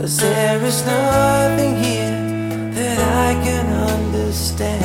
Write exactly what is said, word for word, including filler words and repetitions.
'cause there is nothing here that I can understand.